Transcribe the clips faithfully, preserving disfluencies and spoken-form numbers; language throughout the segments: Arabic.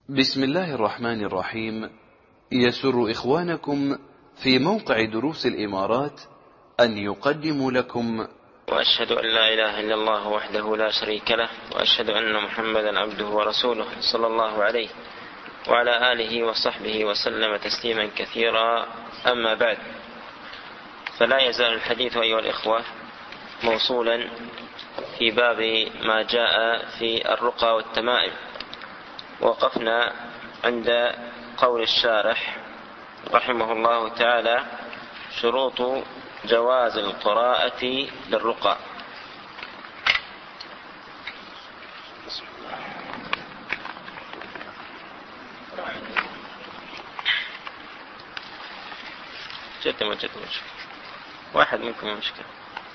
بسم الله الرحمن الرحيم. يسر إخوانكم في موقع دروس الإمارات أن يقدموا لكم وأشهد أن لا إله إلا الله وحده لا شريك له، وأشهد أن محمدا عبده ورسوله صلى الله عليه وعلى آله وصحبه وسلم تسليما كثيرا. أما بعد، فلا يزال الحديث أيها الإخوة موصولا في باب ما جاء في الرقى والتمائم. وقفنا عند قول الشارح رحمه الله تعالى: شروط جواز القراءة للرقى. جد ما جد مشكلة، واحد منكم مشكلة.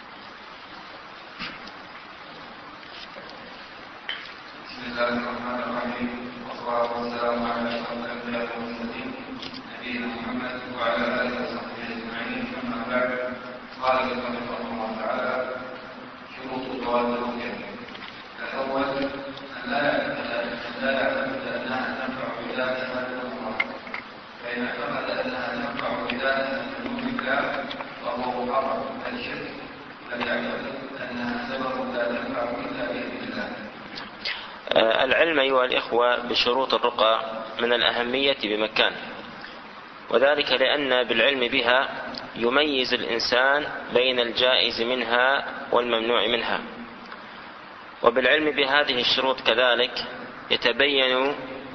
بسم الله الرحمن الرحيم، والصلاة والسلام على أشرف الأنبياء والمرسلين نبينا محمد وعلى آله وصحبه أجمعين. أما بعد، قال ابن رحمه الله تعالى: شروط جواز الرقية. الأول أن لا يعتقد أنها تنفع بذاتها للأمراض، فإن اعتقد أنها تنفع بذاتها من الله فهو محرم الشرك، بل يعتقد أنها سبب لا تنفع إلا بإذن الله. العلم أيها الإخوة بشروط الرقى من الأهمية بمكان، وذلك لأن بالعلم بها يميز الإنسان بين الجائز منها والممنوع منها، وبالعلم بهذه الشروط كذلك يتبين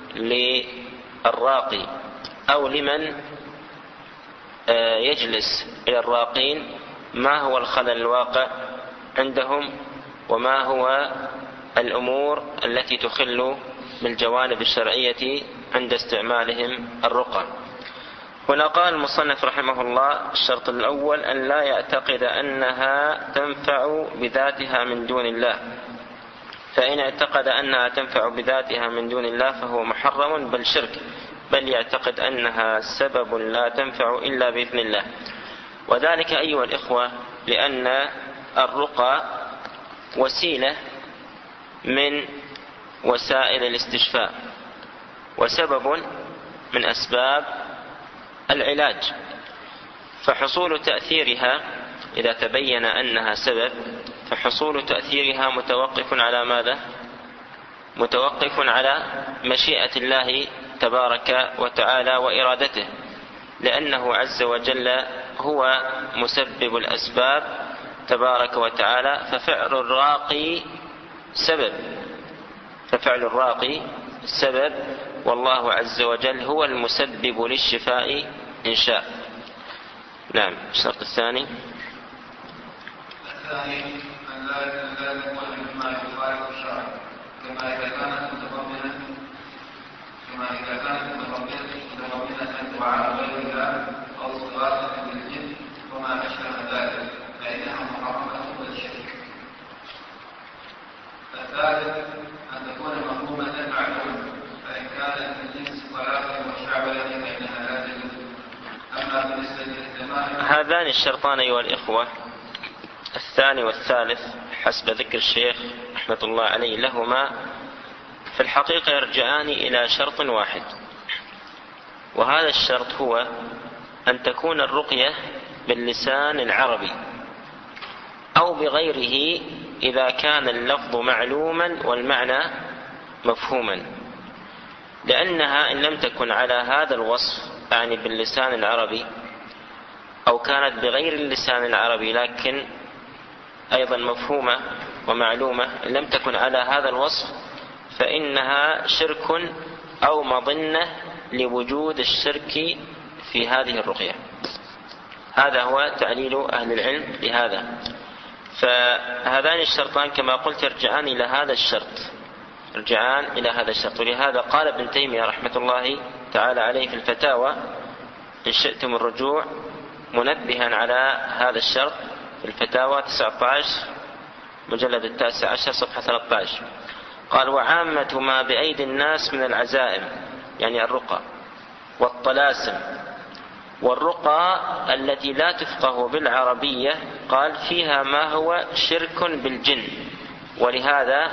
للراقي أو لمن يجلس إلى الراقين ما هو الخلل الواقع عندهم، وما هو الأمور التي تخل بالجوانب الشرعية عند استعمالهم الرقى. هنا قال المصنف رحمه الله: الشرط الأول أن لا يعتقد أنها تنفع بذاتها من دون الله، فإن اعتقد أنها تنفع بذاتها من دون الله فهو محرم بل شرك، بل يعتقد أنها سبب لا تنفع إلا بإذن الله. وذلك أيها الإخوة لأن الرقى وسيلة من وسائل الاستشفاء، وسبب من أسباب العلاج، فحصول تأثيرها إذا تبين أنها سبب فحصول تأثيرها متوقف على ماذا؟ متوقف على مشيئة الله تبارك وتعالى وإرادته، لأنه عز وجل هو مسبب الأسباب تبارك وتعالى. ففعل الراقي سبب ففعل الراقي سبب والله عز وجل هو المسبب للشفاء إن شاء. نعم. الشرط الثاني الثاني أن لا يكون مما يخالف الشرع، كما إذا كانت متضمنة كما إذا كانت متضمنة دعاء غير الله أو استغاثة بالجن وما أشبه ذلك، فإنها محرمة بالشرك. الثالث أن تكون مفهومة معلومة، فإن كانت من جنس الطلاق والشعبة فإنها لا تجوز. أما بالنسبة للتمائم، هذان الشرطان أيها الإخوة الثاني والثالث حسب ذكر الشيخ رحمة الله عليه لهما في الحقيقة يرجعان إلى شرط واحد، وهذا الشرط هو أن تكون الرقية باللسان العربي أو بغيره إذا كان اللفظ معلوما والمعنى مفهوما، لأنها إن لم تكن على هذا الوصف يعني باللسان العربي، أو كانت بغير اللسان العربي لكن أيضا مفهومة ومعلومة، إن لم تكن على هذا الوصف فإنها شرك أو مظنة لوجود الشرك في هذه الرقية. هذا هو تعليل أهل العلم لهذا. فهذان الشرطان كما قلت يرجعان إلى هذا الشرط يرجعان إلى هذا الشرط ولهذا قال ابن تيمية رحمة الله تعالى عليه في الفتاوى: إن شئتم الرجوع، منبها على هذا الشرط في الفتاوى تسعة عشر مجلد التاسع عشر صفحة ثلاثة عشر. قال: وعامة ما بأيدي الناس من العزائم، يعني الرقى والطلاسم والرقى التي لا تفقه بالعربية، قال: فيها ما هو شرك بالجن، ولهذا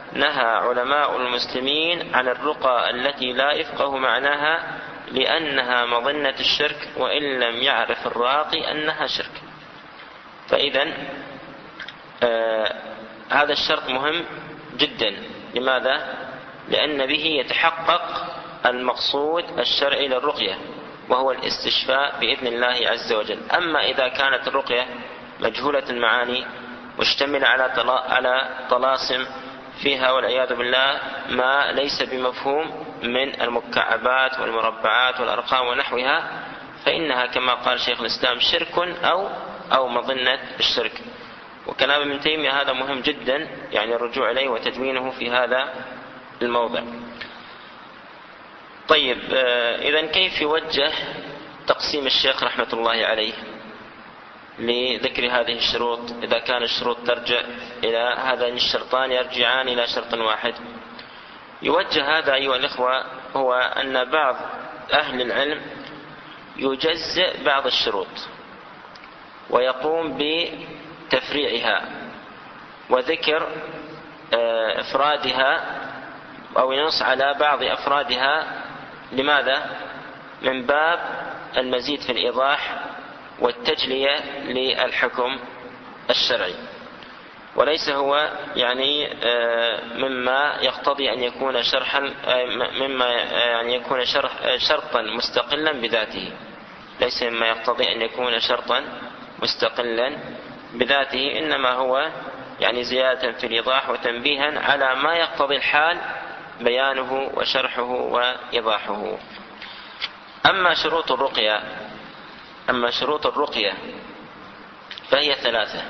نهى علماء المسلمين عن الرقى التي لا يفقه معناها لأنها مظنة الشرك، وإن لم يعرف الراقي أنها شرك. فإذا آه هذا الشرط مهم جدا. لماذا؟ لأن به يتحقق المقصود الشرعي للرقية، وهو الاستشفاء بإذن الله عز وجل. أما إذا كانت الرقية مجهولة المعاني مشتملة على طلاسم فيها والعياذ بالله ما ليس بمفهوم من المكعبات والمربعات والأرقام ونحوها، فإنها كما قال شيخ الإسلام شرك أو أو مظنة الشرك. وكلام ابن تيمية هذا مهم جدا، يعني الرجوع إليه وتدوينه في هذا الموضع. طيب، إذن كيف يوجه تقسيم الشيخ رحمة الله عليه لذكر هذه الشروط إذا كان الشروط ترجع إلى هذين الشرطان يرجعان إلى شرط واحد؟ يوجه هذا أيها الإخوة هو أن بعض أهل العلم يجزئ بعض الشروط ويقوم بتفريعها وذكر إفرادها أو ينص على بعض أفرادها. لماذا؟ من باب المزيد في الإيضاح والتجلية للحكم الشرعي، وليس هو يعني مما يقتضي أن يكون شرحا مما يعني يكون شرح شرطا مستقلا بذاته، ليس مما يقتضي أن يكون شرطا مستقلا بذاته، إنما هو يعني زيادة في الإيضاح وتنبيها على ما يقتضي الحال بيانه وشرحه وإيضاحه. أما شروط الرقية أما شروط الرقية فهي ثلاثة،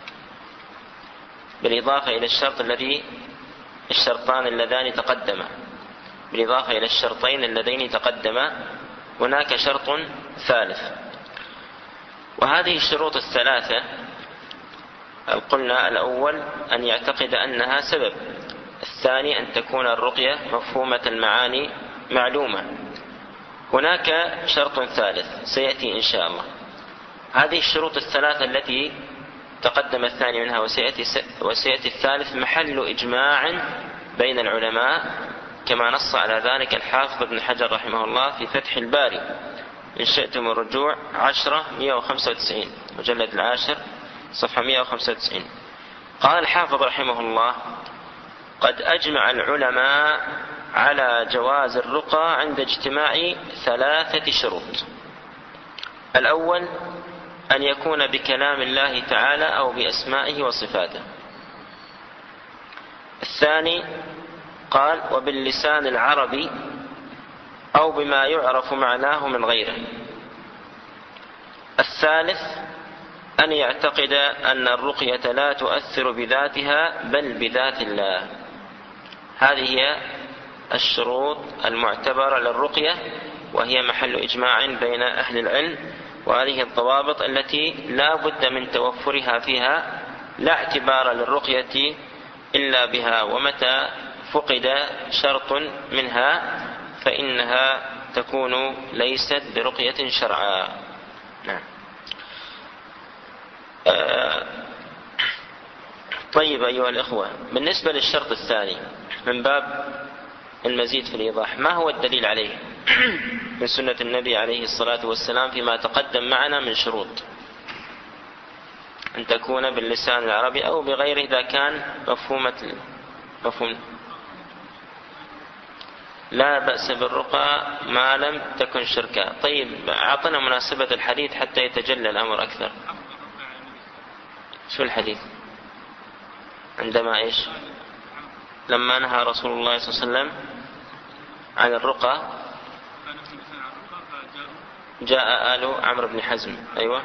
بالإضافة إلى الشرط الذي الشرطان اللذان تقدما بالإضافة إلى الشرطين اللذين تقدما هناك شرط ثالث. وهذه الشروط الثلاثة قلنا الأول أن يعتقد أنها سبب، الثاني أن تكون الرقية مفهومة المعاني معلومة. هناك شرط ثالث سيأتي إن شاء الله. هذه الشروط الثلاثة التي تقدم الثاني منها وسيأتي, وسيأتي الثالث محل إجماع بين العلماء، كما نص على ذلك الحافظ ابن حجر رحمه الله في فتح الباري، إن شئتم الرجوع عشرة مئة وخمسة وتسعين مجلد العاشر صفحة مئة وخمسة وتسعين. قال الحافظ رحمه الله: قد أجمع العلماء على جواز الرقى عند اجتماع ثلاثة شروط. الأول أن يكون بكلام الله تعالى أو بأسمائه وصفاته. الثاني قال وباللسان العربي أو بما يعرف معناه من غيره. الثالث أن يعتقد أن الرقية لا تؤثر بذاتها بل بذات الله. هذه هي الشروط المعتبرة للرقية، وهي محل إجماع بين أهل العلم، وهذه الضوابط التي لا بد من توفرها فيها، لا اعتبار للرقية إلا بها، ومتى فقد شرط منها فإنها تكون ليست برقية شرعا. نعم. آه طيب أيها الإخوة، بالنسبة للشرط الثاني من باب المزيد في الإيضاح، ما هو الدليل عليه من سنة النبي عليه الصلاة والسلام فيما تقدم معنا من شروط؟ أن تكون باللسان العربي أو بغيره إذا كان مفهومة مفهوم لا بأس بالرقى ما لم تكن شركا. طيب أعطنا مناسبة الحديث حتى يتجلى الأمر أكثر. شو الحديث؟ عندما إيش؟ لما نهى رسول الله صلى الله عليه وسلم عن الرقى جاء آل عمرو بن حزم. أيوة،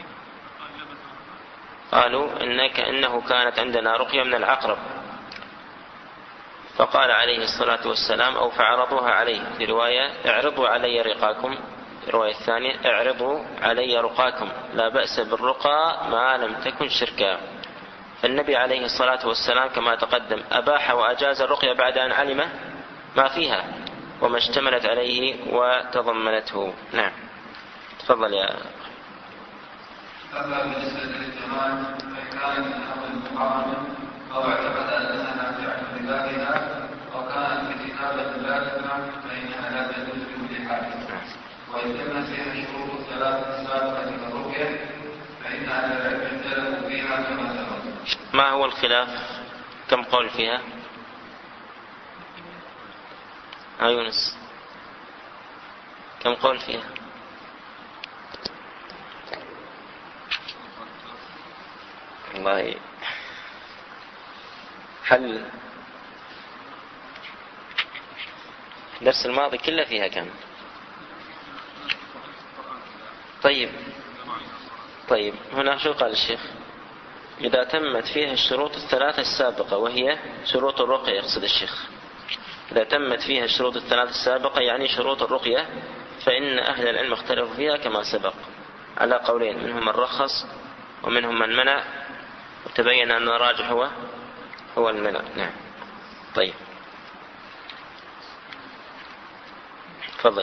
قالوا إنك إنه كانت عندنا رقية من العقرب، فقال عليه الصلاة والسلام أو فعرضوها عليه، في رواية اعرضوا علي رقاكم، في رواية الثانية اعرضوا علي رقاكم، لا بأس بالرقى ما لم تكن شركا. فالنبي عليه الصلاة والسلام كما تقدم أباح وأجاز الرقية بعد أن علم ما فيها وما اشتملت عليه وتضمنته. نعم، تفضل يا أما بالنسبة للجمال فإن كان من أمر محرم أو اعتقد أنها نافعة بابها أو كانت في كتابة لازمة فإنها لا تجوز بكل حال. وإن تمت فيها الشروط الثلاث السابقة كالرؤية فإن أهل العلم اختلفوا فيها كما سبق. ما هو الخلاف؟ كم قول فيها؟ ها يونس، كم قول فيها؟ والله حل الدرس الماضي كله فيها كم؟ طيب طيب هنا شو قال الشيخ؟ إذا تمت فيها الشروط الثلاثة السابقة، وهي شروط الرقية يقصد الشيخ. إذا تمت فيها الشروط الثلاثة السابقة يعني شروط الرقية، فإن أهل العلم اختلفوا فيها كما سبق على قولين، منهم من رخص ومنهم من منع، وتبين أن الراجح هو هو المنع. نعم. طيب تفضل.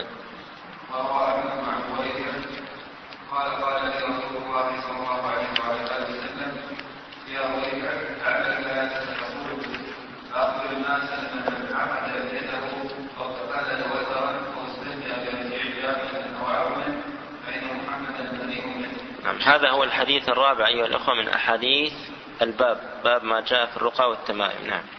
قال قال لي رسول الله صلى الله عليه وعلى اله وسلم يا ويلك لعلك لا تتقول فاخبر الناس ان من عقد يده او تقلد وزرا او استنجى برجع جابه او عظم فان محمدا بريء منه. نعم، هذا هو الحديث الرابع أيها الأخوة من أحاديث الباب، باب ما جاء في الرقى والتمائم. نعم.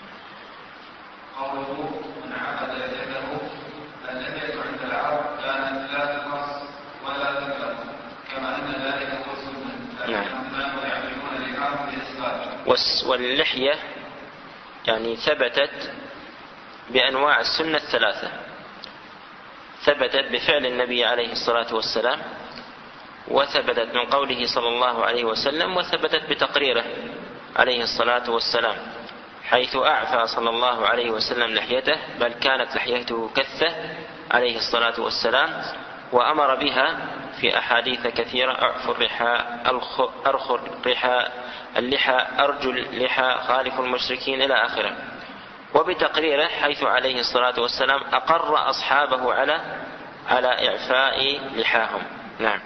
قوله من عقد يده النية عند العرب كانت لا تقص ولا تكره كما أن ذلك هو السنة. نعم. كانوا يعملون الإحرام بإسباب. واللحية يعني ثبتت بأنواع السنة الثلاثة، ثبتت بفعل النبي عليه الصلاة والسلام، وثبتت من قوله صلى الله عليه وسلم، وثبتت بتقريره عليه الصلاة والسلام، حيث أعفى صلى الله عليه وسلم لحيته، بل كانت لحيته كثة عليه الصلاة والسلام، وأمر بها في أحاديث كثيرة: أعفوا الرحى، أرخوا الرحى، اللحى، أرجو اللحى، خالف المشركين إلى آخره. وبتقريره حيث عليه الصلاة والسلام أقر أصحابه على على إعفاء لحاهم. نعم.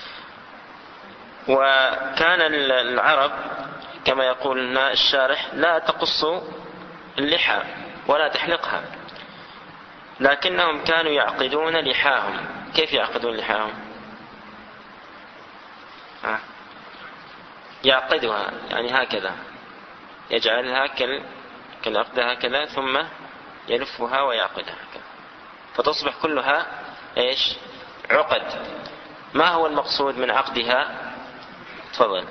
وكان العرب كما يقول الشارح لا تقص اللحى ولا تحلقها، لكنهم كانوا يعقدون لحاهم. كيف يعقدون لحاهم؟ يعقدها يعني هكذا، يجعلها كالعقدة هكذا، ثم يلفها ويعقدها هكذا، فتصبح كلها ايش؟ عقد. ما هو المقصود من عقدها؟ تفضل.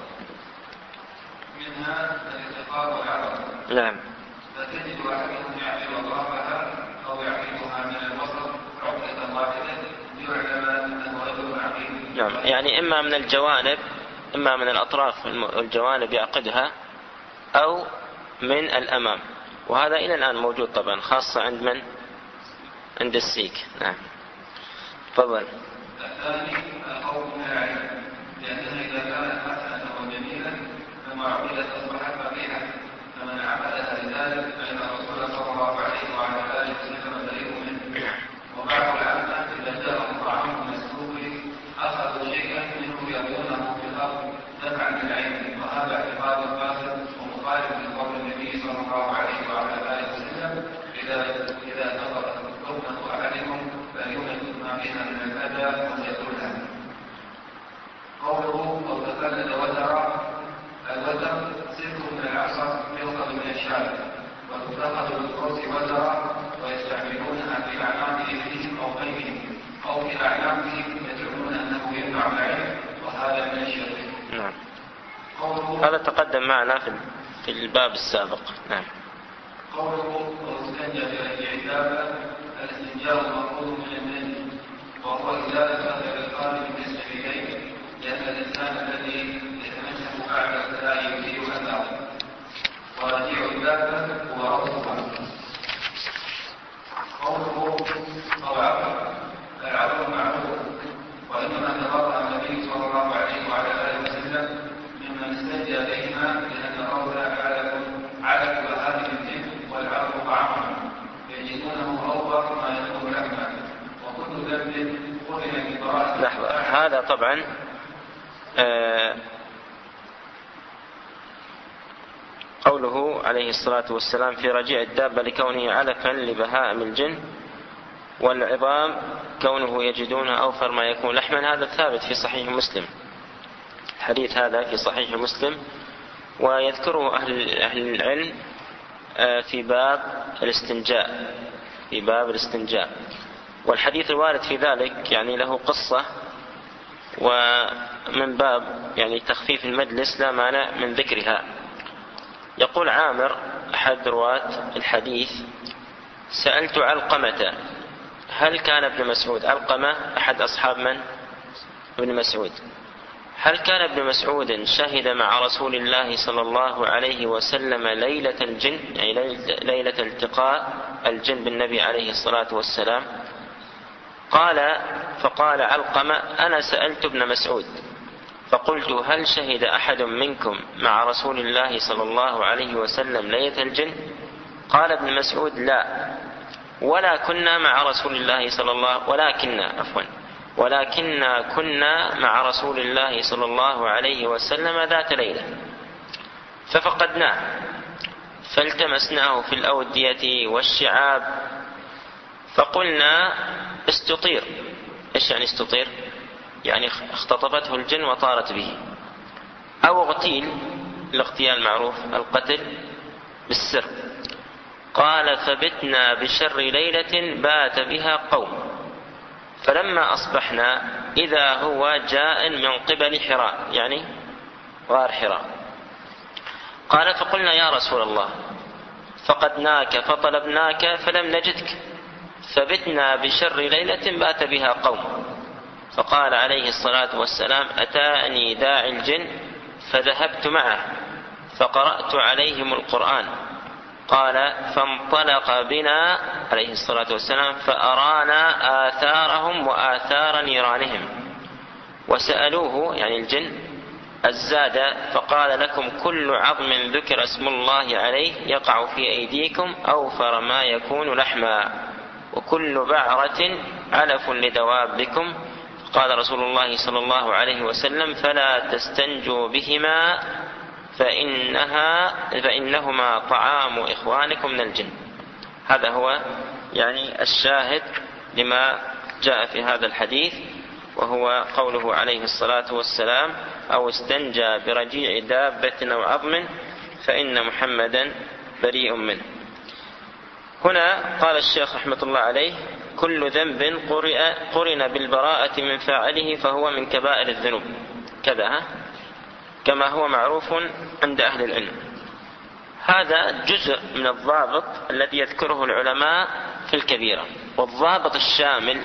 منها الالتقاء والعرض. نعم. فتجد احدهم يعقد اطرافها او يعقدها من الوسط عقدة واحدة ليعلم انه رجل عقيم. نعم، يعني اما من الجوانب، اما من الاطراف الجوانب يعقدها، او من الامام، وهذا الى الان موجود طبعا، خاصة عند من؟ عند السيك. نعم. تفضل. الثاني الخوف من العين، لأنها إذا كانت حسنة وجميلة فما عقدت أصبحت قبيحة، فمن عقدها لذلك فإن الرسول صلى الله عليه وعلى آله وسلم بريء منه. وبعض العامة إذا جاءهم طعام مسلوق أخذوا شيئا منه يرمونه في الأرض دفعا للعين، وهذا اعتقاد فاسد ومخالف لقول النبي صلى الله عليه وعلى آله وسلم: إذا إذا نظرت ركنة أحدكم فليمت ما فيها من الأذى وليقولها. قوله أو تقلد وترى، الوتر سلك من العصا يؤخذ من الشارع، وتتخذ بالقرص وترى، ويستعملونها في أعناق إبليس أو غيرهم، أو في أعناقهم يدعون أنه ينفع العين، وهذا من الشرك. نعم. هذا تقدم معنا في الباب السابق. نعم. قوله واستنجى برجع الدابة، الاستنجاء مأخوذ من المني، وهو إزالة أثر القلب بالنسبة إليه، لأن الإنسان الذي يتمسك بعد الثناء يزيل أثره، ورجيع الدابة هو روضها. قوله أو عقل، العقل معروف، وإنما تبرأ النبي صلى الله عليه وعلى آله وسلم ممن استنجى بهما، لأن الروض على وهذه الجن والعقل طعام يجدونه أوفر ما يكون لحما، وكل ذنب قرن ببراءة. لحظة، هذا طبعا آه قول قوله عليه الصلاة والسلام في رجيع الدابة لكونه علفا لبهائم الجن، والعظام كونه يجدونها أوفر ما يكون لحما. هذا ثابت في صحيح مسلم، الحديث هذا في صحيح مسلم، ويذكره أهل, أهل العلم في باب الاستنجاء في باب الاستنجاء والحديث الوارد في ذلك يعني له قصة، ومن باب يعني تخفيف المجلس لا مانع من ذكرها. يقول عامر أحد رواة الحديث: سألت علقمة هل كان ابن مسعود، علقمة أحد أصحاب من؟ ابن مسعود، هل كان ابن مسعود شهد مع رسول الله صلى الله عليه وسلم ليلة الجن، يعني ليلة التقاء الجن بالنبي عليه الصلاة والسلام؟ قال فقال علقمة: أنا سألت ابن مسعود فقلت: هل شهد أحد منكم مع رسول الله صلى الله عليه وسلم ليلة الجن؟ قال ابن مسعود: لا، ولا كنا مع رسول الله صلى الله ولكننا عفوا ولكننا كنا مع رسول الله صلى الله عليه وسلم ذات ليلة ففقدناه فالتمسناه في الأودية والشعاب فقلنا استطير. إيش يعني استطير؟ يعني اختطفته الجن وطارت به، أو اغتيل، الاغتيال معروف القتل بالسر. قال فبتنا بشر ليلة بات بها قوم، فلما أصبحنا إذا هو جاء من قبل حراء، يعني غار حراء. قال فقلنا: يا رسول الله فقدناك فطلبناك فلم نجدك، فبتنا بشر ليلة بات بها قوم. فقال عليه الصلاة والسلام: أتاني داعي الجن فذهبت معه فقرأت عليهم القرآن. قال فانطلق بنا عليه الصلاة والسلام فأرانا آثارهم وآثار نيرانهم، وسألوه يعني الجن الزاد فقال: لكم كل عظم ذكر اسم الله عليه يقع في أيديكم أوفر ما يكون لحما، وكل بعرة علف لدوابكم. قال رسول الله صلى الله عليه وسلم: فلا تستنجوا بهما فإنها فإنهما طعام إخوانكم من الجن. هذا هو يعني الشاهد لما جاء في هذا الحديث، وهو قوله عليه الصلاة والسلام: أو استنجى برجيع دابة أو عظم فإن محمدا بريء منه. هنا قال الشيخ رحمة الله عليه: كل ذنب قرن بالبراءة من فاعله فهو من كبائر الذنوب، كذا كما هو معروف عند أهل العلم. هذا جزء من الضابط الذي يذكره العلماء في الكبيرة. والضابط الشامل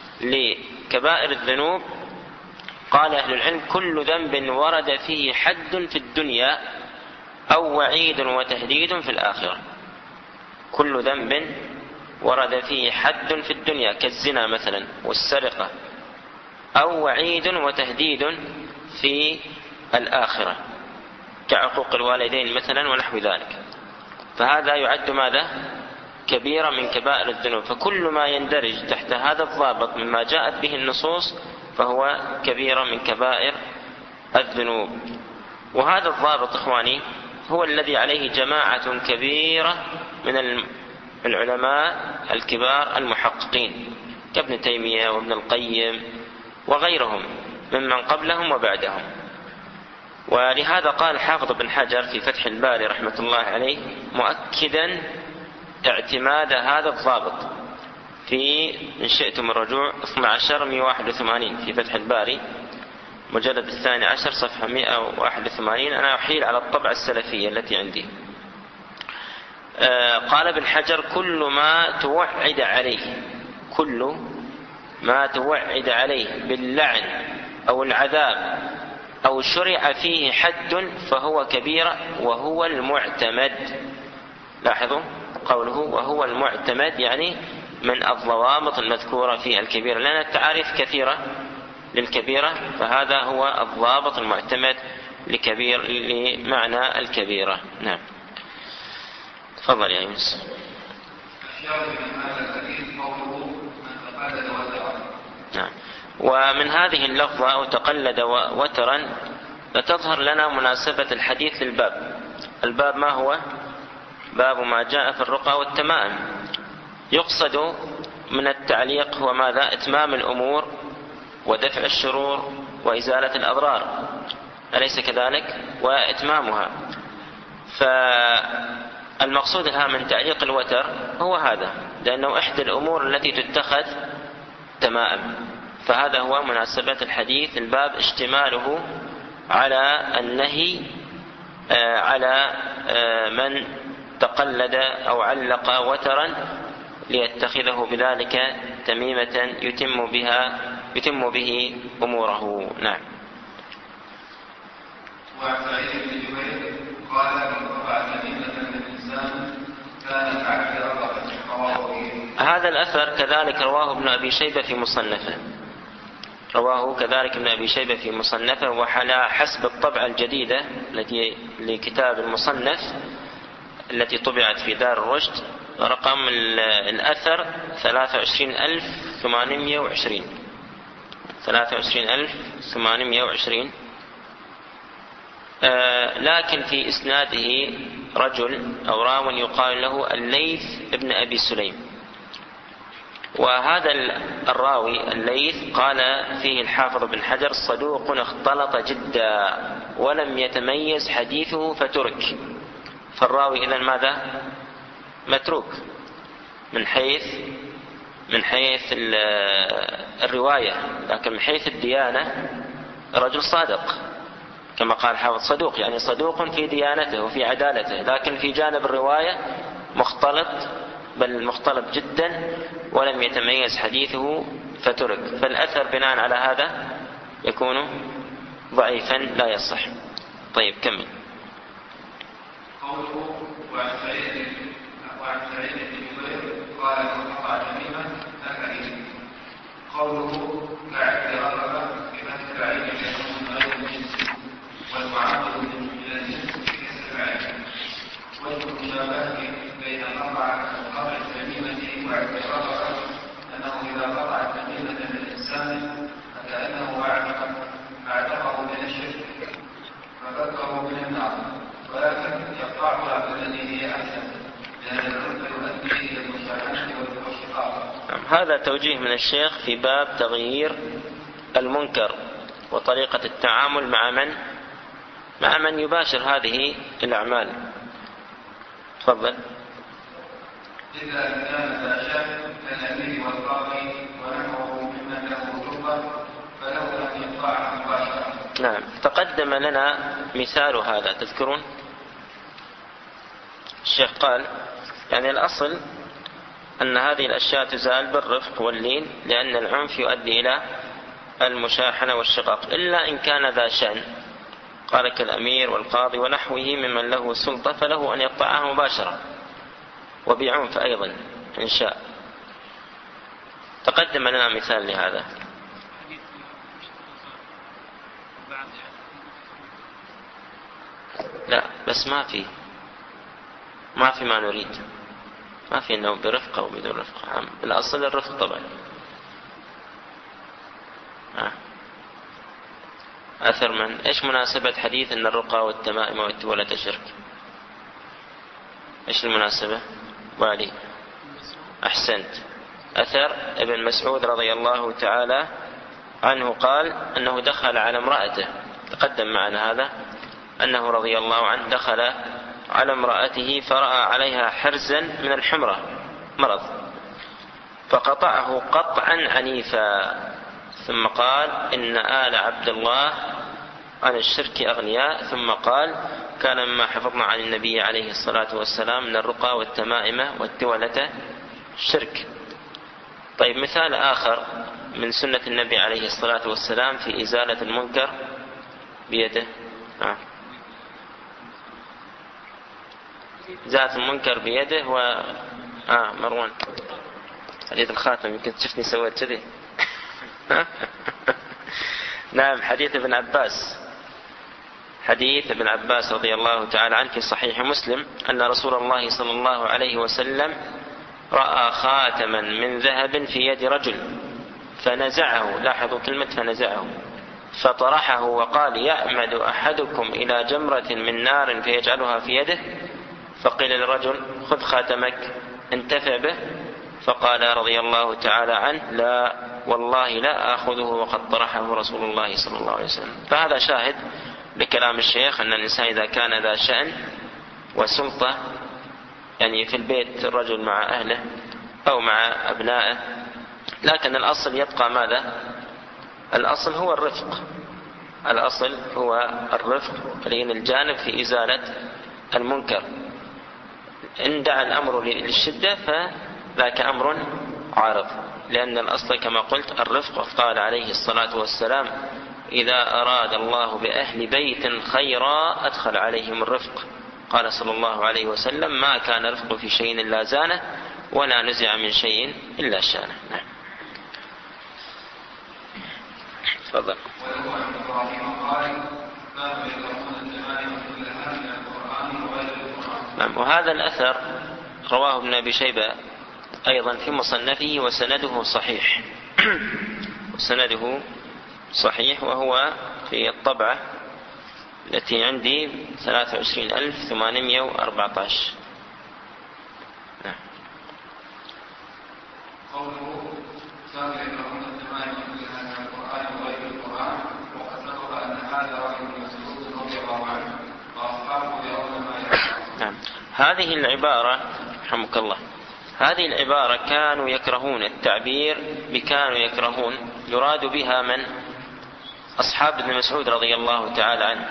لكبائر الذنوب قال أهل العلم: كل ذنب ورد فيه حد في الدنيا أو وعيد وتهديد في الآخرة. كل ذنب ورد فيه حد في الدنيا كالزنا مثلا والسرقة، أو وعيد وتهديد في الآخرة كعقوق الوالدين مثلا ونحو ذلك، فهذا يعد ماذا؟ كبيرة من كبائر الذنوب. فكل ما يندرج تحت هذا الضابط مما جاءت به النصوص فهو كبيرة من كبائر الذنوب. وهذا الضابط إخواني هو الذي عليه جماعة كبيرة من العلماء الكبار المحققين كابن تيمية وابن القيم وغيرهم ممن قبلهم وبعدهم. ولهذا قال الحافظ بن حجر في فتح الباري رحمة الله عليه مؤكدا اعتماد هذا الضابط في إن شئتم الرجوع اثني عشر مئة وواحد وثمانين في فتح الباري مجلد الثاني عشر صفحة مئة وواحد وثمانين. أنا أحيل على الطبعة السلفية التي عندي. قال ابن حجر: كل ما توعد عليه كل ما توعد عليه باللعن أو العذاب أو شرع فيه حد فهو كبيرة وهو المعتمد. لاحظوا قوله وهو المعتمد، يعني من الضوابط المذكورة في الكبيرة، لأن التعاريف كثيرة للكبيرة، فهذا هو الضابط المعتمد لكبير لمعنى الكبيرة. نعم، تفضل يا يونس. نعم. ومن هذه اللفظة وتقلد وترا لتظهر لنا مناسبة الحديث للباب الباب ما هو؟ باب ما جاء في الرقى والتمائم. يقصد من التعليق هو ماذا؟ إتمام الأمور ودفع الشرور وإزالة الأضرار، أليس كذلك؟ وإتمامها. فالمقصود لها من تعليق الوتر هو هذا، لأنه إحدى الأمور التي تتخذ تمائم. فهذا هو مناسبة الحديث الباب، اشتماله على النهي على من تقلد أو علق وترا ليتخذه بذلك تميمة يتم بها يتم به أموره. نعم. وعن سعيد بن جبير قال من رفع تميمة الإنسان كان كعبد رقبة. هذا الأثر كذلك رواه ابن أبي شيبة في مصنفه، رواه كذلك ابن أبي شيبة في مصنفه، وعلى حسب الطبعة الجديدة التي لكتاب المصنف التي طبعت في دار الرشد، رقم الأثر ثلاثة وعشرين ألف ثمانمائة وعشرين ثلاثة وعشرين ألف ثمانمائة وعشرين. آه لكن في إسناده رجل أو راو يقال له الليث ابن أبي سليم، وهذا الراوي الليث قال فيه الحافظ بن حجر صدوق اختلط جدا ولم يتميز حديثه فترك. فالراوي إذن ماذا؟ متروك من حيث من حيث الرواية، لكن من حيث الديانة رجل صادق كما قال حافظ صدوق، يعني صدوق في ديانته وفي عدالته، لكن في جانب الرواية مختلط، بل مختلط جدا ولم يتميز حديثه فترك. فالأثر بناء على هذا يكون ضعيفا لا يصح. طيب كمل. قوله وعن سعيد وعن سعيد بن جبير قال من قطع تميمة أكله. قوله كعبد رقبة بفتح العين يكون غير الجنس والمعامل من الجنس بكسر العين. وجه المشابهة بين قطع قطع التميمة وعبد رقبة أنه إذا قطع التميمة من الإنسان فكأنه أعتقه من الشرك ففكه من النار، ولكن يقطعها بالذي هي أحسن لأن الرزق يؤدي إلى المشاحنة والشقاق. هذا توجيه من الشيخ في باب تغيير المنكر وطريقة التعامل مع من مع من يباشر هذه الأعمال. تفضل. إذا كان ذا شأن كالأمير والقاضي ونحوه ممن له جرة فله أن يقطعها مباشرة. نعم، تقدم لنا مثال هذا، تذكرون؟ الشيخ قال يعني الأصل أن هذه الأشياء تزال بالرفق واللين، لأن العنف يؤدي إلى المشاحنة والشقاق، إلا إن كان ذا شأن، قال كالأمير والقاضي ونحوه ممن له سلطة فله أن يقطعها مباشرة وبعنف أيضا إن شاء. تقدم لنا مثال لهذا. لا بس ما في ما في ما نريد، ما في أنه برفقة أو بدون رفقة، الأصل الرفق طبعا. آه. أثر من إيش مناسبة حديث أن الرقى والتمائم والتولة شرك؟ إيش المناسبة؟ وعلي أحسنت. أثر ابن مسعود رضي الله تعالى عنه قال أنه دخل على امرأته، تقدم معنا هذا، أنه رضي الله عنه دخل على امرأته فرأى عليها حرزا من الحمرة مرض فقطعه قطعا عنيفا، ثم قال إن آل عبد الله عن الشرك أغنياء، ثم قال كان مما حفظنا عن النبي عليه الصلاة والسلام من الرقى والتمائم والتولة شرك. طيب مثال آخر من سنة النبي عليه الصلاة والسلام في إزالة المنكر بيده. آه. إزالة المنكر بيده و آه مروان حديث الخاتم، يمكن شفتني سويت كذي. نعم، حديث ابن عباس حديث ابن عباس رضي الله تعالى عنه في صحيح مسلم أن رسول الله صلى الله عليه وسلم رأى خاتما من ذهب في يد رجل فنزعه، لاحظوا كلمة فنزعه، فطرحه وقال: يعمد أحدكم إلى جمرة من نار فيجعلها في يده؟ فقيل للرجل: خذ خاتمك انتفع به. فقال رضي الله تعالى عنه: لا والله لا آخذه وقد طرحه رسول الله صلى الله عليه وسلم. فهذا شاهد لكلام الشيخ أن الإنسان إذا كان ذا شأن وسلطة، يعني في البيت الرجل مع أهله أو مع أبنائه، لكن الأصل يبقى ماذا؟ الأصل هو الرفق، الأصل هو الرفق لين الجانب في إزالة المنكر. إن دعا الأمر للشدة فذاك أمر عارض، لأن الأصل كما قلت الرفق. قال عليه الصلاة والسلام: إذا أراد الله بأهل بيت خيرا أدخل عليهم الرفق. قال صلى الله عليه وسلم: ما كان رفق في شيء إلا زانه ولا نزع من شيء إلا شانه. نعم. تفضل. نعم. وهذا الأثر رواه ابن أبي شيبة أيضا في مصنفه وسنده صحيح وسنده صحيح وهو في الطبعة التي عندي ثلاثة وعشرين ألف ثمانمائة وأربعة عشر. نعم. قوله سامع لهم السماء كلها من القرآن وغير القرآن، وقد سبق أن هذا رأي ابن مسعود رضي الله عنه وأصحابه يرون ما يرون. نعم. هذه العبارة رحمك الله، هذه العبارة كانوا يكرهون التعبير بكانوا يكرهون، يراد بها من؟ أصحاب ابن مسعود رضي الله تعالى عنه.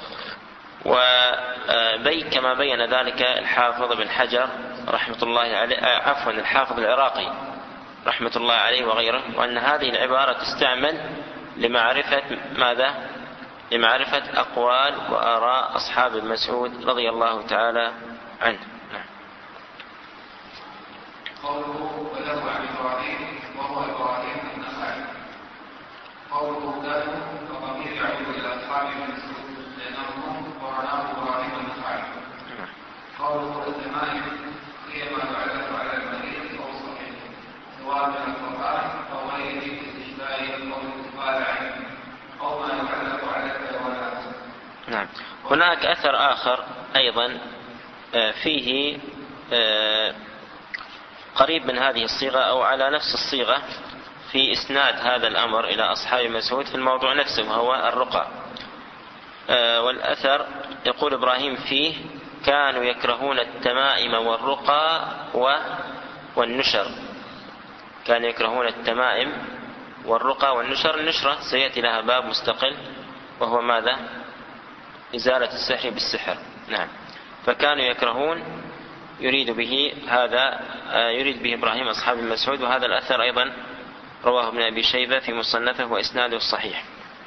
وبي كما بين ذلك الحافظ بن حجر رحمة الله عليه، عفوا الحافظ العراقي رحمة الله عليه وغيره، وأن هذه العبارة تستعمل لمعرفة ماذا؟ لمعرفة أقوال وآراء أصحاب ابن مسعود رضي الله تعالى عنه. قوله وله عن إبراهيم وهو إبراهيم النخعي. قوله كانوا وضمير يعود إلى أصحاب ابن مسعود لأنهم وعناه إبراهيم النخعي. قوله التمائم هي ما يعلق على المريض أو الصحيح سواء من القرآن أو غيره بالاستشفاء أو الانتقال عنه أو ما يعلق على الحيوانات. نعم. هناك أثر آخر أيضا فيه قريب من هذه الصيغة أو على نفس الصيغة في إسناد هذا الأمر إلى أصحاب مسعود في الموضوع نفسه وهو الرقى. والأثر يقول إبراهيم فيه: كانوا يكرهون التمائم والرقى والنشر. كانوا يكرهون التمائم والرقى والنشر. النشرة سيأتي لها باب مستقل وهو ماذا؟ إزالة السحر بالسحر. نعم. فكانوا يكرهون يريد به هذا يريد به إبراهيم أصحاب مسعود. وهذا الأثر أيضا رواه ابن أبي شيبة في مصنفه وإسناده الصحيح.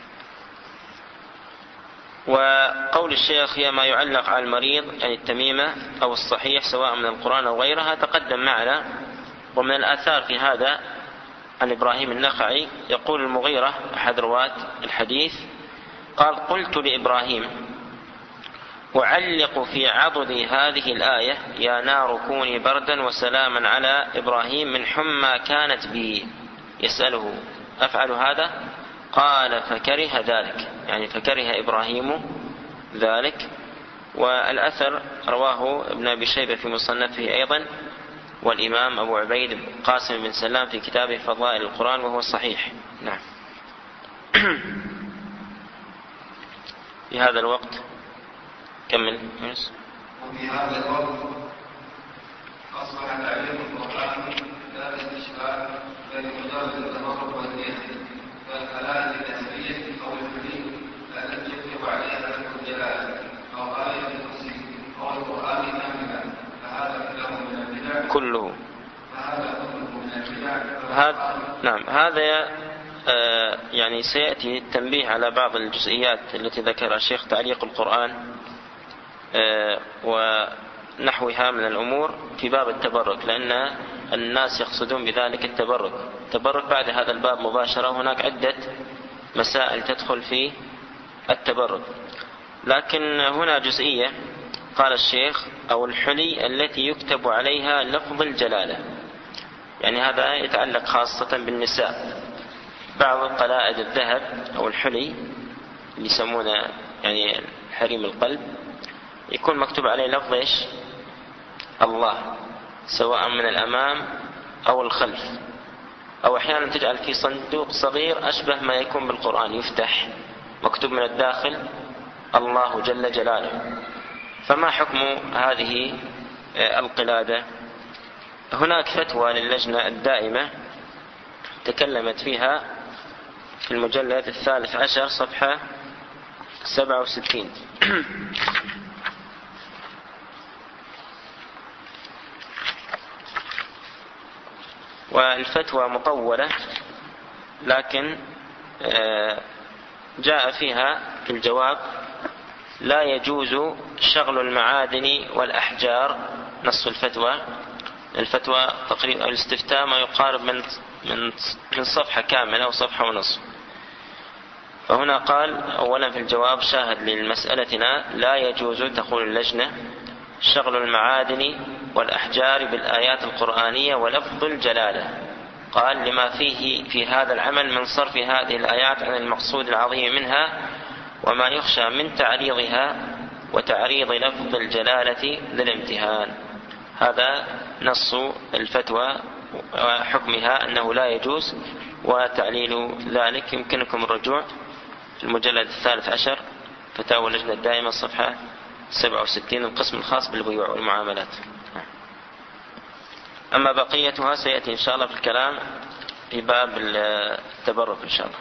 وقول الشيخ هي ما يعلق على المريض يعني التميمة أو الصحيح سواء من القرآن أو غيرها تقدم معنا. ومن الآثار في هذا عن إبراهيم النخعي يقول المغيرة أحد رواة الحديث قال: قلت لإبراهيم: أعلق في عضدي هذه الآية: يا نار كوني بردا وسلاما على إبراهيم من حمى كانت بي. يسأله: أفعل هذا؟ قال: فكره ذلك، يعني فكره إبراهيم ذلك. والأثر رواه ابن أبي شيبة في مصنفه أيضا، والإمام أبو عبيد قاسم بن سلام في كتابه فضائل القرآن وهو صحيح. نعم. في هذا الوقت كمل. وفي هذا الوقت أصبح تعليم القرآن لا استشفاء بل مجرد التمرد والدين، فالآلة النسبية أو الحديث التي يطلق عليها لفظ الجلالة أو آية الكرسي أو القرآن كاملا، فهذا كله من البدع كله. فهذا كله من البدع. هذا نعم. هذا آه يعني سيأتي التنبيه على بعض الجزئيات التي ذكرها الشيخ تعليق القرآن آه ونحوها من الأمور في باب التبرك، لأن الناس يقصدون بذلك التبرك. التبرك بعد هذا الباب مباشرة هناك عدة مسائل تدخل في التبرك، لكن هنا جزئية قال الشيخ: أو الحلي التي يكتب عليها لفظ الجلالة، يعني هذا يتعلق خاصة بالنساء. بعض قلائد الذهب أو الحلي اللي يسمونه يعني حريم القلب يكون مكتوب عليه لفظ إيش؟ الله، سواء من الأمام أو الخلف، أو أحيانا تجعل في صندوق صغير أشبه ما يكون بالقرآن يفتح مكتوب من الداخل الله جل جلاله. فما حكم هذه القلادة؟ هناك فتوى للجنة الدائمة تكلمت فيها في المجلد الثالث عشر صفحة سبعة وستين. والفتوى مطولة، لكن جاء فيها في الجواب: لا يجوز شغل المعادن والأحجار. نص الفتوى الفتوى تقريبا الاستفتاء ما يقارب من من من صفحة كاملة أو صفحة ونصف. فهنا قال أولا في الجواب شاهد لمسألتنا: لا يجوز، تقول اللجنة، شغل المعادن والأحجار بالآيات القرآنية ولفظ الجلالة. قال: لما فيه في هذا العمل من صرف هذه الآيات عن المقصود العظيم منها وما يخشى من تعريضها وتعريض لفظ الجلالة للامتهان. هذا نص الفتوى وحكمها أنه لا يجوز. وتعليل ذلك يمكنكم الرجوع في المجلد الثالث عشر فتاوى اللجنة الدائمة الصفحة سبعة وستين القسم الخاص بالبيوع والمعاملات. أما بقيتها سيأتي إن شاء الله في الكلام في باب التبرك إن شاء الله.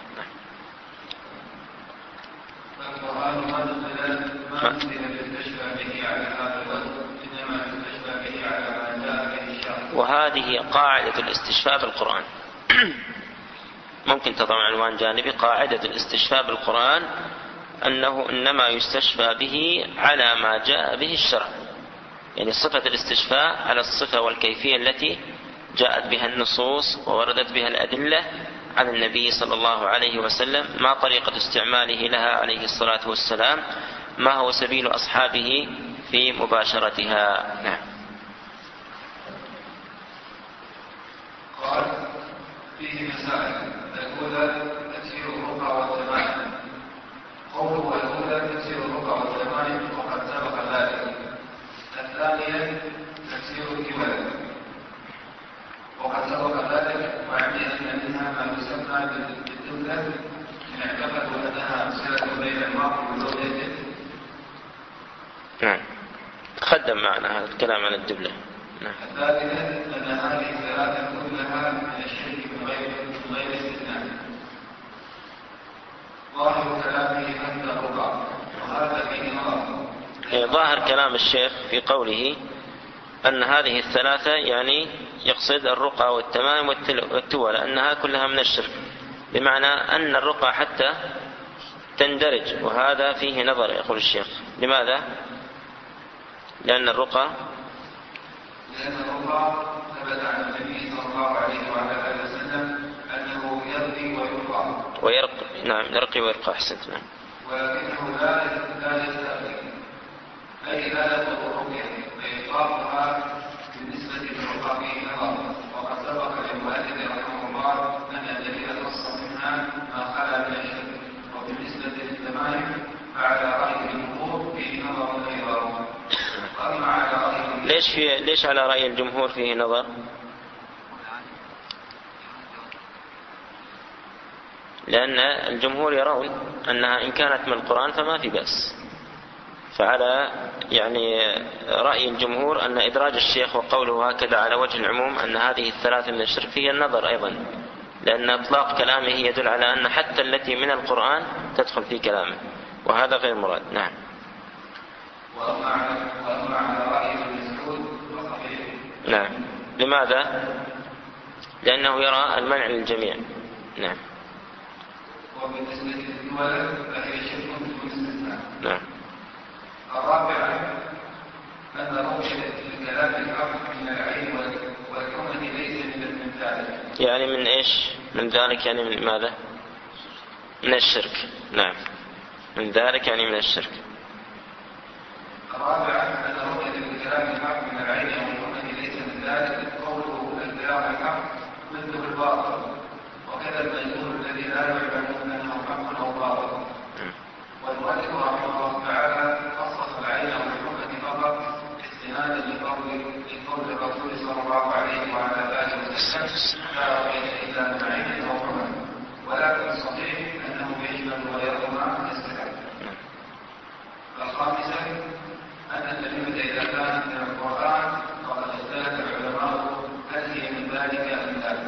وهذه قاعدة الاستشفاء بالقرآن. ممكن تضع عنوان جانبي: قاعدة الاستشفاء بالقرآن أنه إنما يستشفى به على ما جاء به الشرع، يعني صفة الاستشفاء على الصفة والكيفية التي جاءت بها النصوص ووردت بها الأدلة عن النبي صلى الله عليه وسلم، ما طريقة استعماله لها عليه الصلاة والسلام، ما هو سبيل أصحابه في مباشرتها. نعم. قال: فيه مسائل. الأولى تفسير الرقى والتمائم. قوله الأولى تفسير الرقى والتمائم وقد سبق ذلك. الثانية تفسير الكوال وقد سبق ذلك، وعني أن منها ما يسمى بالدلة إن اعتقدوا أنها صلة بين المرء وزوجته. نعم، تقدم معنا هذا الكلام عن الدبلة. نعم. الثالثة أن هذه الثلاثة كلها من الشرك من غير من غير استثناء. ظاهر كلامه أن الرقى، وهذا فيه نظر. ظاهر كلام الشيخ في قوله أن هذه الثلاثة يعني يقصد الرقى والتمائم والتوى، لأنها كلها من الشرك، بمعنى أن الرقى حتى تندرج، وهذا فيه نظر يقول الشيخ. لماذا؟ لأن الرقى لأن الرقى ثبت عن النبي صلى الله عليه وعلى آله وسلم أنه يرقي ويرقى ويرقي. نعم، يرقي ويرقى. أحسنت. نعم. ولكنه لا لا يستأذن أي لا يطلب الرقية، فإطلاقها بالنسبة للرقى فيه نظر. وقد سبق للمؤلف رحمه الله أن الدليل الخاص منها ما خلا من الشرك. وبالنسبة للتمائم فعلى رأي الجمهور فيه نظر أيضا. أما على رأي ليش في ليش على رأي الجمهور فيه نظر؟ لأن الجمهور يرون أنها إن كانت من القرآن فما في بأس. فعلى يعني رأي الجمهور أن إدراج الشيخ وقوله هكذا على وجه العموم أن هذه الثلاثة من الشرك فيها النظر أيضا، لأن إطلاق كلامه يدل على أن حتى التي من القرآن تدخل في كلامه، وهذا غير مراد. نعم. وأما على رأي ابن مسعود فصحيح. نعم. لماذا؟ لأنه يرى المنع للجميع. نعم. وبالنسبة للدول فهي شرك بالاستثناء. نعم. الرابعة أن رؤية الكلام الحق من العين والكون ليس من ذلك. يعني من إيش؟ من ذلك يعني من ماذا؟ من الشرك. نعم، من ذلك يعني من الشرك. الرابعة أن رؤية الكلام الحق من العين والكون ليس من ذلك. قوله الكلام الحق مثل الباطل، وكذا المجنون الذي لا إلا من عين أو حمى، ولكن الصحيح أنه يشمل غيرهما يستحق. الخامسة أن التميمة إذا كانت من القرآن فقد اختلف العلماء هل هي من ذلك أم لا.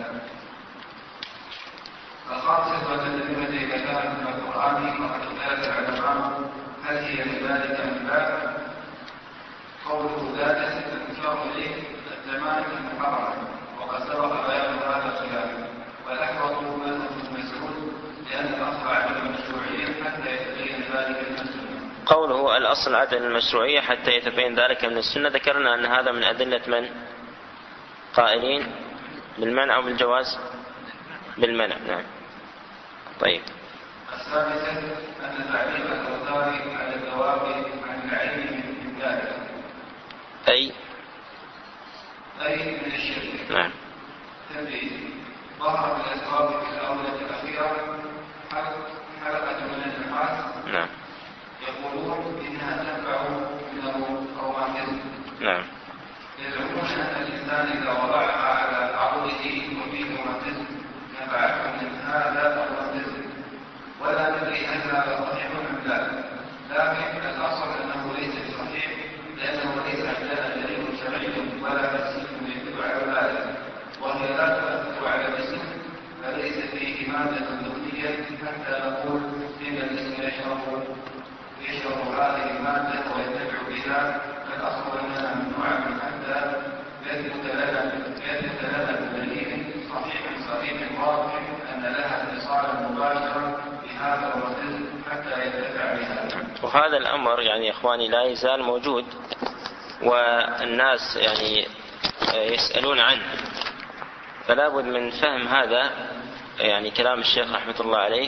الخامسة أن التميمة إذا كانت من القرآن فقد اختلف العلماء هل هي من ذلك أم لا. قوله لا تسد الإشارة إليه التمام المحرم، وقد سبق بيان هذا الخلاف، والأحوط مذهب ابن مسعود لأن الأصل عدم المشروعية حتى يتبين ذلك من السنة. قوله الأصل عدم المشروعية حتى يتبين ذلك من السنة، ذكرنا أن هذا من أدلة من؟ قائلين بالمنع أو بالجواز؟ بالمنع. نعم. طيب. السادسة أن تعليق الأوتار على الدواب عن العين من ذلك، أي أي من الشرك. نعم. تنبيه: ظهر من الأسباب في الآونة الأخيرة حلقة من النحاس. نعم. يقولون إنها تنفع من الروماتيزم. نعم. يزعمون أن الإنسان إذا وضعها على عضله وفيه روماتيزم نفعته من هذا الروماتيزم، ولا ندري هل هذا صحيح أم لا، لكن الأصل أنه ليس بصحيح لأنه ليس عندنا دليل شرعي ولا نفسي يدل على ذلك، وهي لا تؤثر على الجسم فليس فيه مادة دهنية حتى نقول إن الجسم يشرب يشرب هذه المادة ويتبع بها، فالأصل أنها ممنوعة حتى يثبت لنا يثبت لنا بدليل صحيح صحيح واضح أن لها اتصالا مباشرا بهذا الروماتيزم حتى يدفع بها. وهذا الأمر يعني يا إخواني لا يزال موجود، والناس يعني يسألون عنه، فلا بد من فهم هذا يعني كلام الشيخ رحمة الله عليه،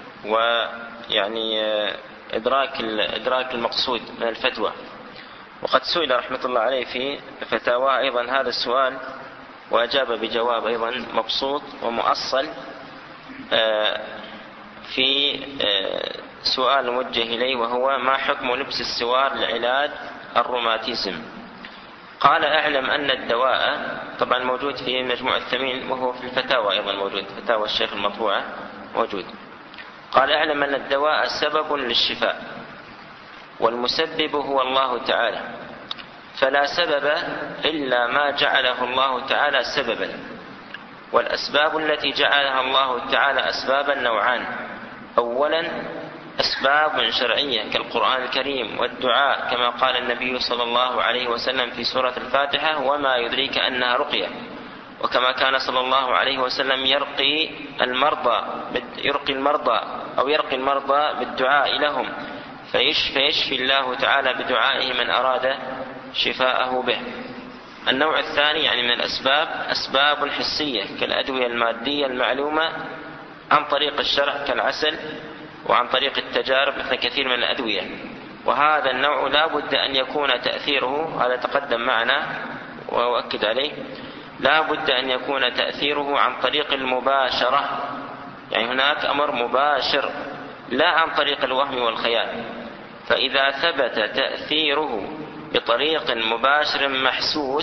ويعني إدراك إدراك المقصود من الفتوى. وقد سئل رحمة الله عليه في فتاوى أيضا هذا السؤال، وأجاب بجواب أيضا مبسوط ومؤصل في سؤال موجه إليه، وهو ما حكم لبس السوار لعلاج الروماتيزم؟ قال: أعلم أن الدواء، طبعا موجود في مجموع الثمين وهو في الفتاوى أيضا موجود، فتاوى الشيخ المطبوعة موجود. قال: أعلم أن الدواء سبب للشفاء، والمسبب هو الله تعالى، فلا سبب إلا ما جعله الله تعالى سببا، والأسباب التي جعلها الله تعالى أسبابا نوعان: أولا أسباب شرعية كالقرآن الكريم والدعاء، كما قال النبي صلى الله عليه وسلم في سورة الفاتحة: وما يدريك أنها رقية، وكما كان صلى الله عليه وسلم يرقي المرضى يرقي المرضى أو يرقي المرضى بالدعاء لهم، فيشفي, فيشفي الله تعالى بدعائه من أراد شفاءه به. النوع الثاني يعني من الأسباب أسباب حسية كالأدوية المادية المعلومة عن طريق الشرع كالعسل، وعن طريق التجارب مثل كثير من الأدوية، وهذا النوع لا بد أن يكون تأثيره، هذا تقدم معنا وأؤكد عليه، لا بد أن يكون تأثيره عن طريق المباشرة، يعني هناك أمر مباشر لا عن طريق الوهم والخيال. فإذا ثبت تأثيره بطريق مباشر محسوس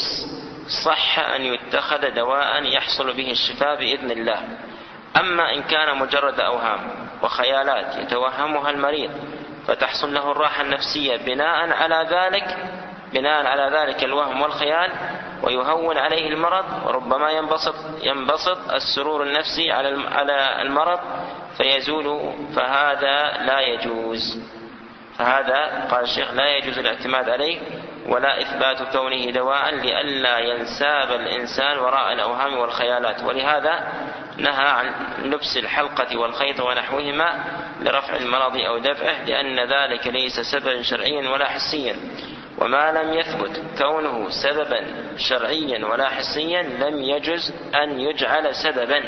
صح أن يتخذ دواء يحصل به الشفاء بإذن الله. أما إن كان مجرد أوهام وخيالات يتوهمها المريض فتحصل له الراحة النفسية بناء على ذلك بناء على ذلك الوهم والخيال، ويهون عليه المرض، وربما ينبسط ينبسط السرور النفسي على المرض فيزول، فهذا لا يجوز. فهذا قال الشيخ لا يجوز الاعتماد عليه ولا إثبات كونه دواء لئلا ينساب الإنسان وراء الأوهام والخيالات. ولهذا نهى عن لبس الحلقة والخيط ونحوهما لرفع المرض أو دفعه، لأن ذلك ليس سببا شرعيا ولا حسيا، وما لم يثبت كونه سببا شرعيا ولا حسيا لم يجوز أن يجعل سببا،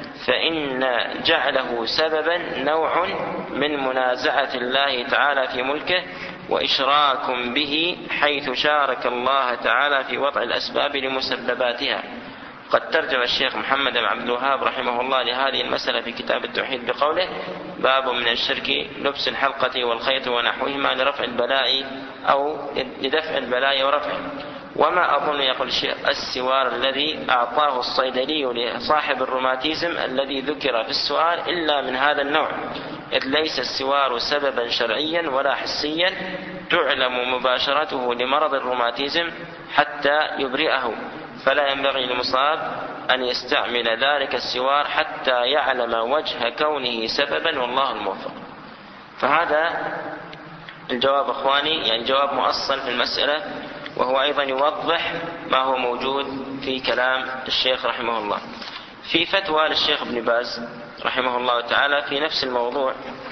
فإن جعله سببا نوع من منازعة الله تعالى في ملكه وإشراك به، حيث شارك الله تعالى في وضع الأسباب لمسبباتها. قد ترجم الشيخ محمد بن عبد الوهاب رحمه الله لهذه المسألة في كتاب التوحيد بقوله: باب من الشرك لبس الحلقة والخيط ونحوهما لرفع البلاء أو لدفع البلاء ورفعه. وما أظن يقول الشيخ السوار الذي أعطاه الصيدلي لصاحب الروماتيزم الذي ذكر في السؤال إلا من هذا النوع، إذ ليس السوار سببا شرعيا ولا حسيا تعلم مباشرته لمرض الروماتيزم حتى يبرئه، فلا ينبغي للمصاب أن يستعمل ذلك السوار حتى يعلم وجه كونه سببا، والله الموفق. فهذا الجواب أخواني، يعني جواب مؤصل في المسألة، وهو أيضا يوضح ما هو موجود في كلام الشيخ رحمه الله. في فتوى للشيخ ابن باز رحمه الله تعالى في نفس الموضوع،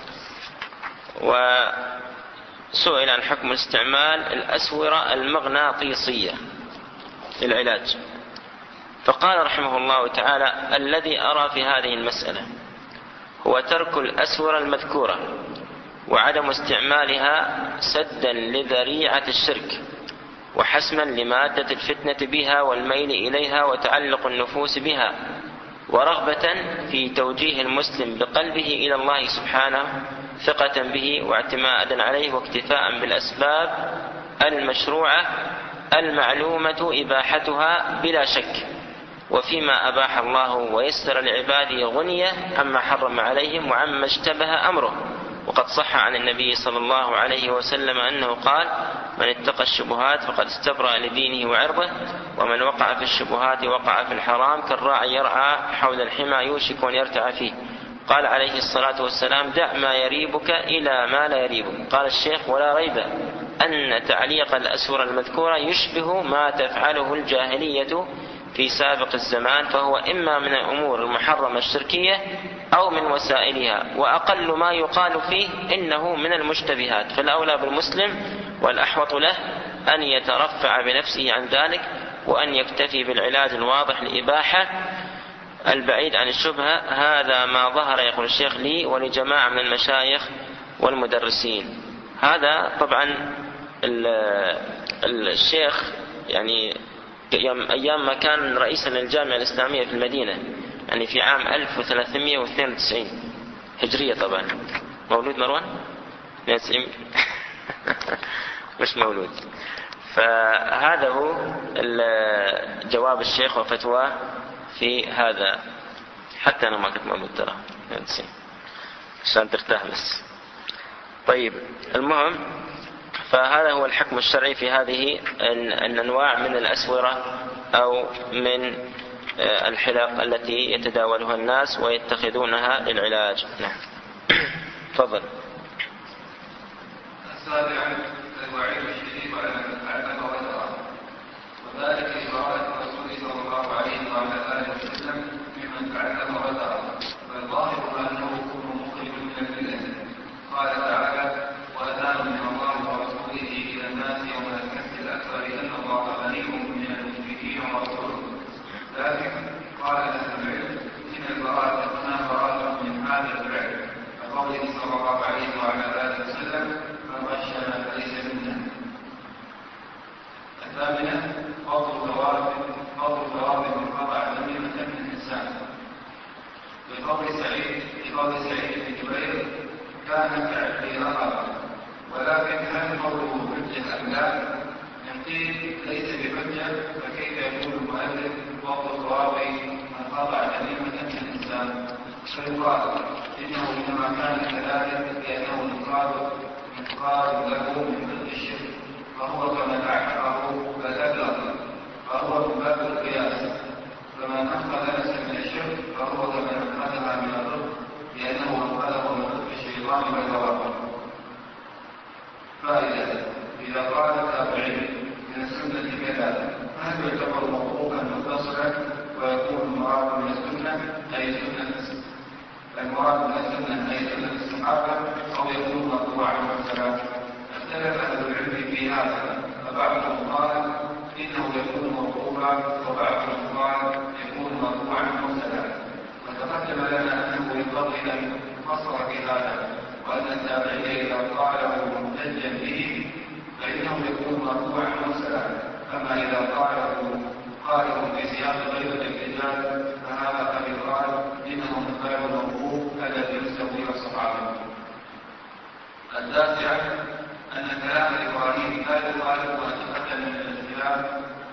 وسئل عن حكم استعمال الأسورة المغناطيسية للعلاج، فقال رحمه الله تعالى: الذي أرى في هذه المسألة هو ترك الأسورة المذكورة وعدم استعمالها سدا لذريعة الشرك وحسما لمادة الفتنة بها والميل إليها وتعلق النفوس بها، ورغبة في توجيه المسلم بقلبه إلى الله سبحانه ثقة به واعتمادا عليه واكتفاء بالأسباب المشروعة المعلومة إباحتها بلا شك، وفيما أباح الله ويسر لعباده غنية عما حرم عليهم وعما اشتبه أمره. وقد صح عن النبي صلى الله عليه وسلم أنه قال: من اتقى الشبهات فقد استبرأ لدينه وعرضه، ومن وقع في الشبهات وقع في الحرام كالراعي يرعى حول الحمى يوشك أن يرتع فيه. قال عليه الصلاة والسلام: دع ما يريبك إلى ما لا يريبك. قال الشيخ: ولا ريب أن تعليق الأسورة المذكورة يشبه ما تفعله الجاهلية في سابق الزمان، فهو إما من الأمور المحرمة الشركية أو من وسائلها، وأقل ما يقال فيه إنه من المشتبهات، فالأولى بالمسلم والأحوط له أن يترفع بنفسه عن ذلك وأن يكتفي بالعلاج الواضح لإباحة البعيد عن الشبهة. هذا ما ظهر يقول الشيخ لي ولجماعة من المشايخ والمدرسين. هذا طبعا الشيخ يعني أيام ما كان رئيسا للجامعة الإسلامية في المدينة، يعني في عام ألف وثلاثمائة واثنين وتسعين هجرية. طبعا مولود مروان مش مولود. فهذا هو جواب الشيخ وفتواه في هذا، حتى أنا ما كنت مولود ترى عشان ترتاح بس. طيب المهم، فهذا هو الحكم الشرعي في هذه الأنواع من الأسورة أو من الحلق التي يتداولها الناس ويتخذونها للعلاج. نعم. تفضل. السابع الوعيد الشديد على من تعلم وترى، وذلك إبارة الرسول صلى الله عليه وعلى آله وسلم ممن تعلم وترى، فالظاهر أنه يكون مخرج من الملة. قال تعالى: وأذان من الله ورسوله إلى الناس يوم الكسر الأكبر أن الله غني من المشركين ورسوله. لكن قال أهل العلم إن البراءة هنا براءة من هذا الفعل، كقوله صلى الله عليه وعلى آله وسلم: من غشنا فليس منا. الثامنة فضل ثواب فضل ثواب من قطع تميمة من الإنسان. بقول سعيد بقول سعيد بن جبير: كان كعبي رقبة، ولكن هل قوله حجة أم لا؟ قيل ليس بحجة، فكيف يقول المؤلف فضل ثواب من قطع تميمة من الإنسان؟ فيقال إنه إنما كان كذلك لأنه يقال يقال له من ضد الشرك، فهو كمن أعتقه فأبلغ، فهو من باب القياس. فمن أخذ نفسا من الشرك فهو كمن أخذها من الضد، لأنه أخذه من ضد الشيطان والهوى. فائدة: إذا قال التابعين من السنة كذا، هل يعتبر موقوفا متصلا ويكون المراد من السنة أي سنة المراد من السنة أي سنة الصحابة، أو يكون مرفوعا مرسلا؟ اختلف أهل العلم في هذا، فبعضهم قال إنه يكون موقوفا، وبعضهم قال يكون مرفوعا مرسلا. وتقدم لنا أنه ينبغي أن نفصل في هذا، وأن التابعين إذا قاله محتجا به فإنه يكون مرفوعا مرسلا، أما إذا قاله قاله في سياق غير الاحتجاج فهذا قد يقال إنه من باب الموقوف الذي ينسب إلى الصحابة. التاسعة أن كلام إبراهيم لا يخالف ما تقدم من الاختلاف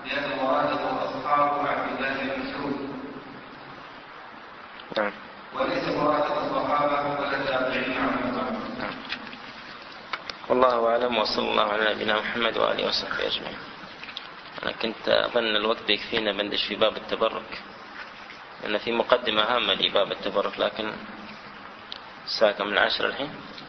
والله أعلم، وصلى الله على نبينا محمد وآله وصحبه أجمعين. أنا كنت أظن الوقت بيكفينا بندش في باب التبرك، لأن في مقدمة هامة لباب التبرك، لكن الساعة كم؟ العاشرة الحين.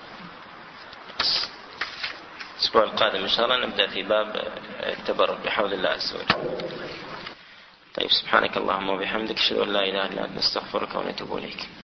الأسبوع القادم إن شاء الله نبدأ في باب التبرك بحول الله عز وجل. طيب، سبحانك اللهم وبحمدك، أشهد أن لا إله إلا أنت، نستغفرك ونتوب إليك.